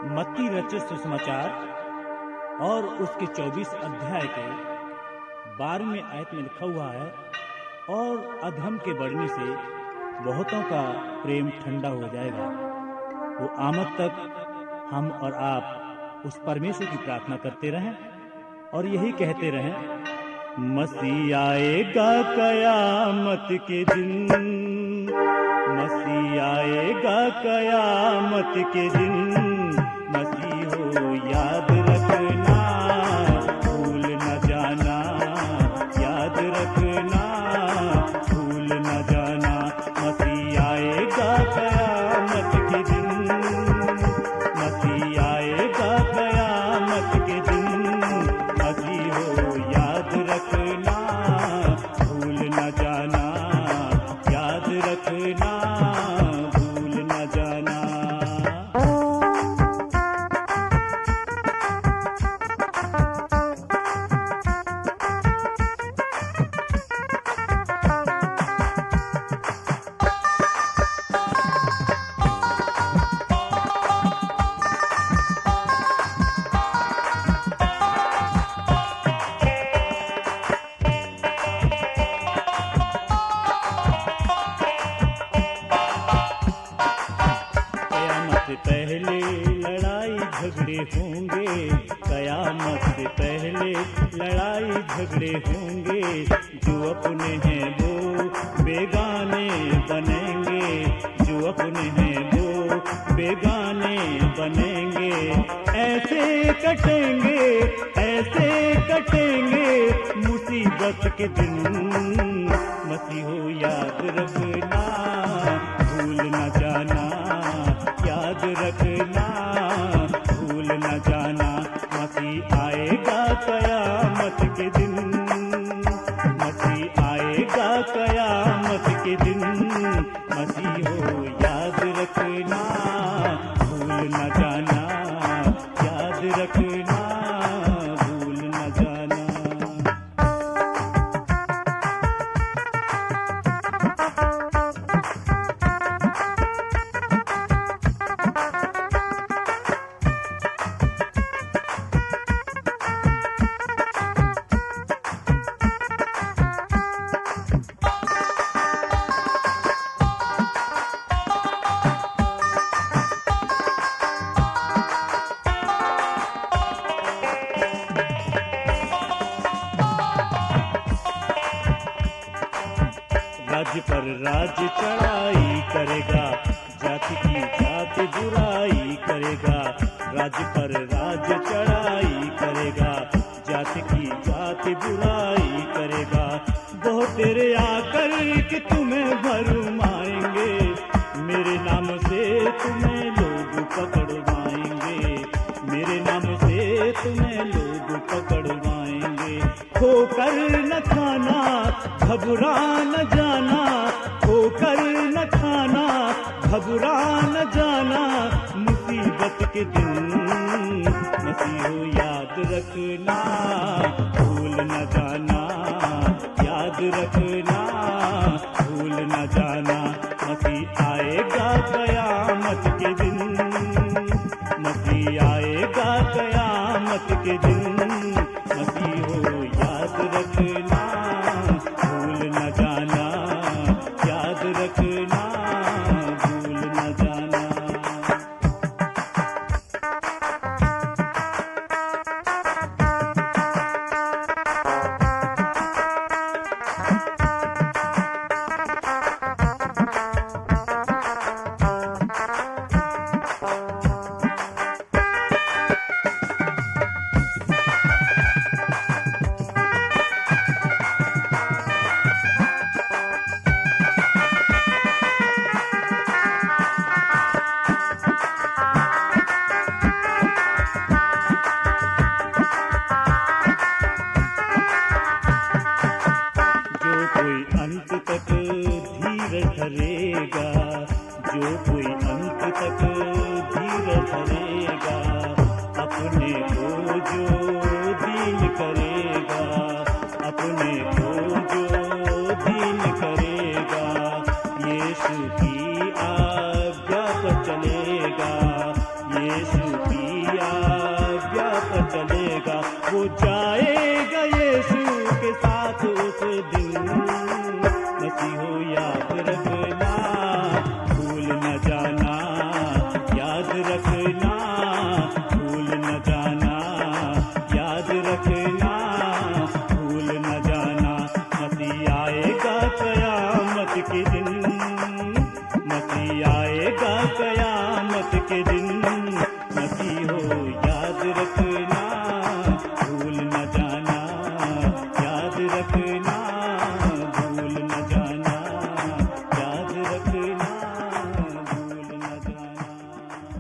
मत्ती रचित सुसमाचार और उसके 24 अध्याय के 12वें आयत में लिखा हुआ है, और अधर्म के बढ़ने से बहुतों का प्रेम ठंडा हो जाएगा। वो आमद तक हम और आप उस परमेश्वर की प्रार्थना करते रहें और यही कहते रहें, मसीह आएगा कयामत के दिन, मसीह आएगा कयामत के दिन। मसीह हो याद रखना, भूल न जाना, याद रखना, भूल न जाना। मसीह आएगा कयामत के दिन, मसीह आएगा कयामत के दिन। मसीह हो याद रखना, भूल न जाना, याद रखना, भूल न जाना। पहले लड़ाई झगड़े होंगे, कयामत से पहले लड़ाई झगड़े होंगे। जो अपने हैं वो बेगाने बनेंगे, जो अपने हैं वो बेगाने बनेंगे। ऐसे कटेंगे मुसीबत के दिन। मसीह हो याद रखना, भूल न जाना, याद रखना, भूल न जाना। मसीह आएगा कयामत के दिन, मसीह आएगा कयामत के दिन। मसीह हो याद रखना, भूल न जाना, याद रखना, भूल न जाना। राज्य पर राज्य चढ़ाई करेगा, जाति की जाति बुराई करेगा। राज्य पर राज्य चढ़ाई करेगा, जाति की जाति बुराई करेगा। बहुत तेरे आकर कि तुम्हें भरमाएंगे, मेरे नाम से तुम्हें लोग पकड़वाएंगे, मेरे नाम से तुम्हें लोग पकड़वाएंगे। खोकर न खाना, घबरा न जाना, खोकर न खाना, घबरा न जाना। मुसीबत के दिन मसीह हो याद रखना, भूल न जाना, याद रखना, भूल न जाना। मसीह आएगा कयामत के दिन, मसीह आएगा कयामत के दिन। मसीह हो याद रखना, भूल न जाना, याद रखना, भूल न जाना। अंत तक धीरज धरेगा, जो कोई अंत तक धीरज धरेगा, अपने को जो दीन करेगा, अपने को जो दीन करेगा। यीशु की आज्ञा पर चलेगा, यीशु की लाज रखे